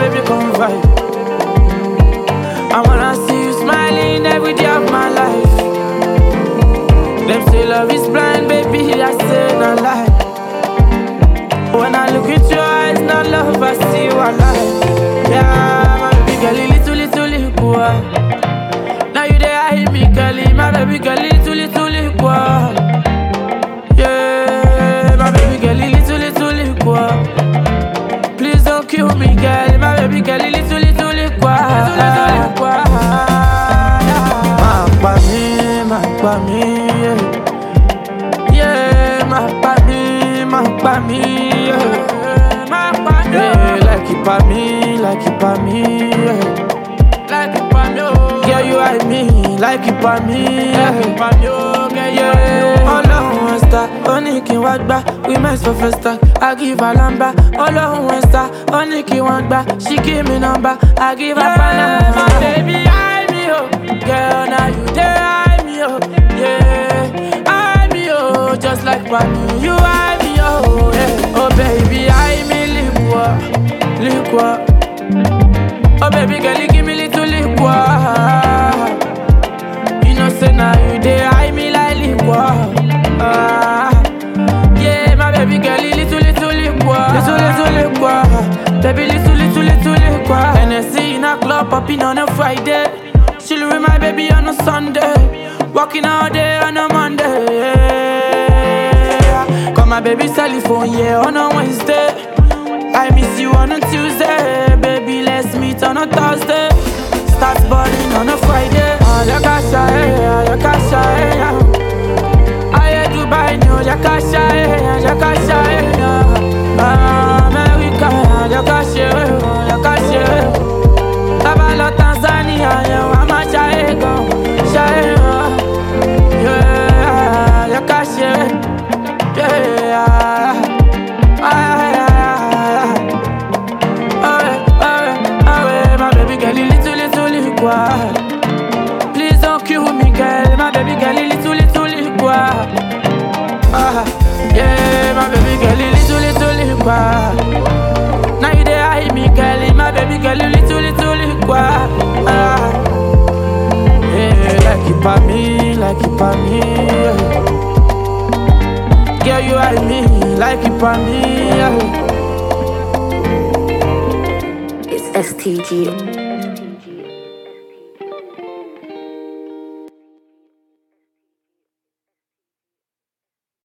baby, come vibe. I wanna see you smiling every day of my life. Them say love is blind, baby, I say no lie. When I look into your eyes, no love, I see you alive. Yeah, my baby girl, little boy. Now you there, I hit me, girl, my baby girl, little boy. Yeah, my baby girl, little boy. Please don't kill me, girl, my baby girl, little boy. Ma me, yeah, ma me, yeah. Like it pa me, yeah. Yeah, you and me, like it pa me, yeah. Ọlọ́run ẹ̀sítà, ó ní kí wọ́n gbá, we mess for first time, I give her lamba. Ọlọ́run ẹ̀sítà, ó ní kí wọ́n gbá, she give me number, I give her banana. My baby, I me oh, girl, now you there, I me oh, yeah, I me oh, just like Pami, you I me oh, yeah. Oh baby, I me liquor. Oh baby girl, you give me little liquor. You know say now you there, I me like liquor. Yeah, my baby girl, little liquor. Little liquor. Baby, little liquor. Hennessy in a club, popping on a Friday. Chill with my baby on a Sunday. Walking all day on a Monday. Yeah. Call my baby telephone, yeah, on a Wednesday. I miss you on a Tuesday. Baby, let's meet on a Thursday. Start balling on a Friday. Yakasha, I Dubai, no, Yakasha, America, Yakasha. Tabalo Tanzania, I'm a Shaego, yeah, Yakasha, yeah. My baby girl, little liquor. Please don't kill me, girl. My baby girl, little liquor. Yeah, my baby girl, little liquor. Now you there, I hit me, girl. My baby girl, little liquor. Yeah, like it pa me, yeah. Girl, you and me, like it pa me, yeah. It's STG.